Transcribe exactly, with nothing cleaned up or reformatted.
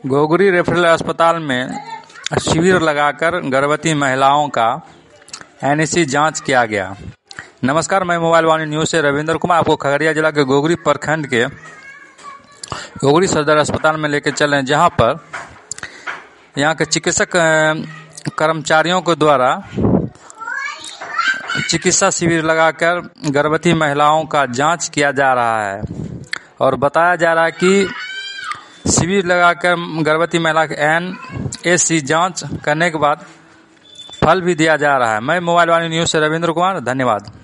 Ghoghari referral अस्पताल में शिविर लगाकर गर्भवती महिलाओं का एनईसी जांच किया गया। नमस्कार, मैं मोबाइल वाणी न्यूज से रविंद्र कुमार आपको खगड़िया जिला के घोघरी प्रखंड के घोघरी सदर अस्पताल में लेकर चले हैं, जहां पर यहां के चिकित्सक कर्मचारियों के द्वारा चिकित्सा शिविर लगाकर गर्भवती महिलाओं का जांच किया जा रहा है और बताया जा रहा है कि शिविर लगाकर गर्भवती महिला के एन ए सी जांच करने के बाद फल भी दिया जा रहा है। मैं मोबाइल वाणी न्यूज से रविंद्र कुमार, धन्यवाद।